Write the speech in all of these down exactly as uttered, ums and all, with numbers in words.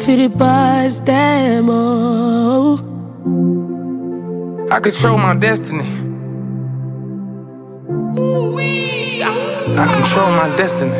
for the boys, them all. I control my destiny. I control my destiny.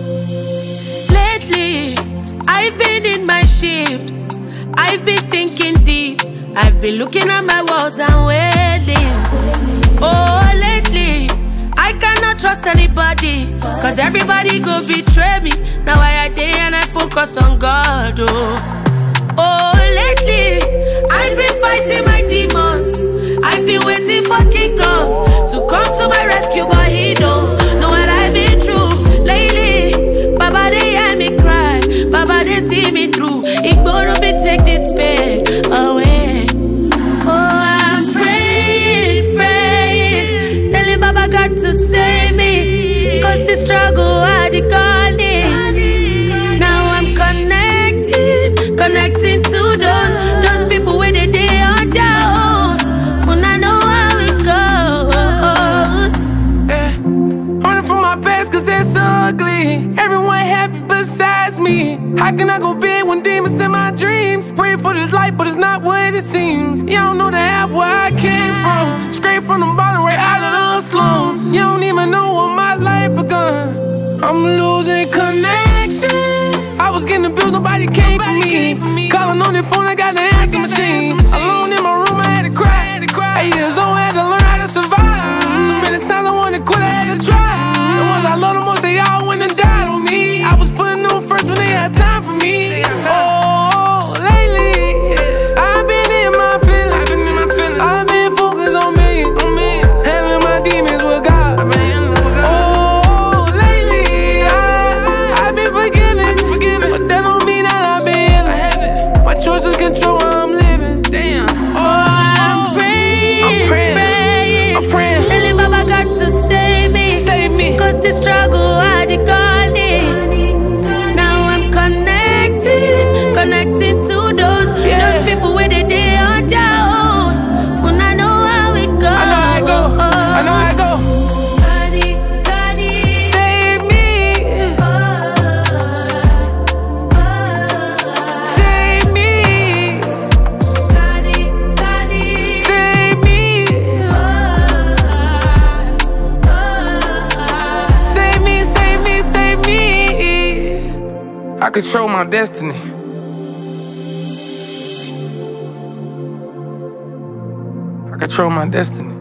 Lately, I've been in my shift. I've been thinking deep. I've been looking at my walls and wailing. Oh, lately, I cannot trust anybody, cause everybody go betray me. Now I a day and I focus on God, oh. Oh, lately, I've been fighting my demons. I've been waiting for King Kong to come to my rescue, but he don't know what I've been through. Lately, Baba, they hear me cry. Baba, they see me through. Ignore me, take this pain away. Oh, I'm praying, praying, telling Baba God to save me, cause the struggle had it gone in. Now I'm connecting, connecting to those, those people where they day on their own. When I know how it goes. Yeah. Running from my past cause it's ugly. Everyone happy besides me. How can I go big when demons in my dreams? Pray for this light but it's not what it seems. You don't know the half where I came from. Straight from the bottom right out of the slums. You don't even know where my life begun. I'm losing connection. I was getting abused, nobody came for me. Calling on the phone, I got the answer machine. Alone in my room, I had to cry. Eight years old, I had to learn how to survive. So many times I wanted to quit, I had to try. The ones I love the most, they all went and died on me. I was putting them first when they had time for me. Oh, lately, I've been in my feelings. I've been focused on me. Handling my demons with God. Oh, lately, I, I've been forgiven. But that don't mean that I've been healing. My choices control how I'm living. Damn. Oh, I'm praying, I'm praying, praying, I'm praying. telling Baba God to save me, Save me. cause the struggle had it gone in. Now I'm connecting, connecting to those, Yeah. those people where they day on their own. When I know how it goes. I know how it go. I know how it go. Gadi, Gadi, Save me. Save me. Gadi, Gadi, Save me. Save me, save me, save me. I control my destiny. I control my destiny.